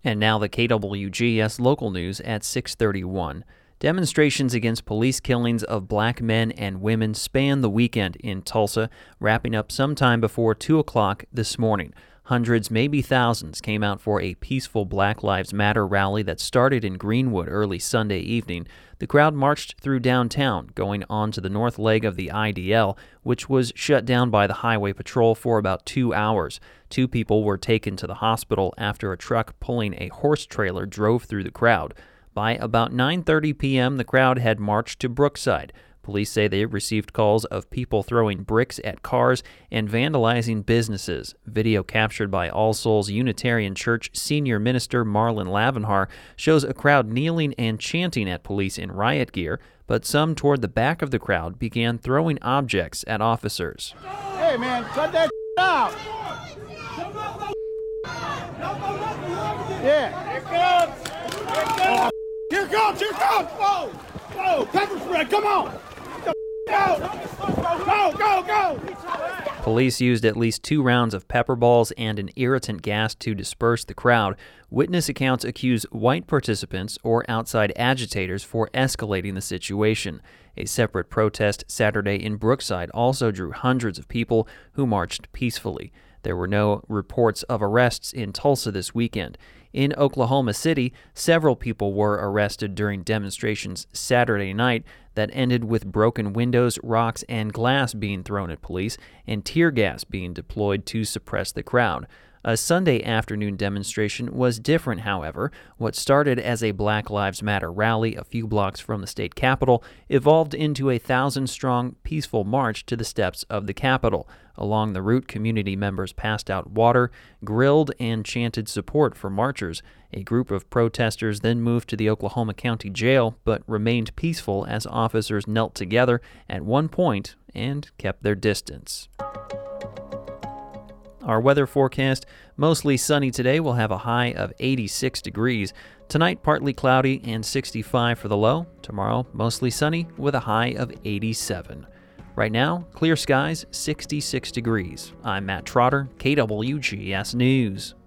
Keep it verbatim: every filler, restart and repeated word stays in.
And now the K W G S local news at six thirty-one. Demonstrations against police killings of black men and women span the weekend in Tulsa, wrapping up sometime before two o'clock this morning. Hundreds, maybe thousands, came out for a peaceful Black Lives Matter rally that started in Greenwood early Sunday evening. The crowd marched through downtown, going on to the north leg of the I D L, which was shut down by the Highway Patrol for about two hours. Two people were taken to the hospital after a truck pulling a horse trailer drove through the crowd. By about nine thirty p.m., the crowd had marched to Brookside. Police say they received calls of people throwing bricks at cars and vandalizing businesses. Video captured by All Souls Unitarian Church senior minister Marlon Lavenhar shows a crowd kneeling and chanting at police in riot gear, but some toward the back of the crowd began throwing objects at officers. Hey man, cut that out! Yeah. Here comes! Here comes! Here comes! Here comes! Whoa! Whoa! Pepper spray! Come on! Go! Go! Go! Go! Police used at least two rounds of pepper balls and an irritant gas to disperse the crowd. Witness accounts accuse white participants or outside agitators for escalating the situation. A separate protest Saturday in Brookside also drew hundreds of people who marched peacefully. There were no reports of arrests in Tulsa this weekend. In Oklahoma City, several people were arrested during demonstrations Saturday night that ended with broken windows, rocks, and glass being thrown at police and tear gas being deployed to suppress the crowd. A Sunday afternoon demonstration was different, however. What started as a Black Lives Matter rally a few blocks from the state capitol evolved into a thousand-strong, peaceful march to the steps of the Capitol. Along the route, community members passed out water, grilled, and chanted support for marchers. A group of protesters then moved to the Oklahoma County Jail, but remained peaceful as officers knelt together at one point and kept their distance. Our weather forecast: mostly sunny today. We'll have a high of eighty-six degrees. Tonight, partly cloudy and sixty-five for the low. Tomorrow, mostly sunny with a high of eighty-seven. Right now, clear skies, sixty-six degrees. I'm Matt Trotter, K W G S News.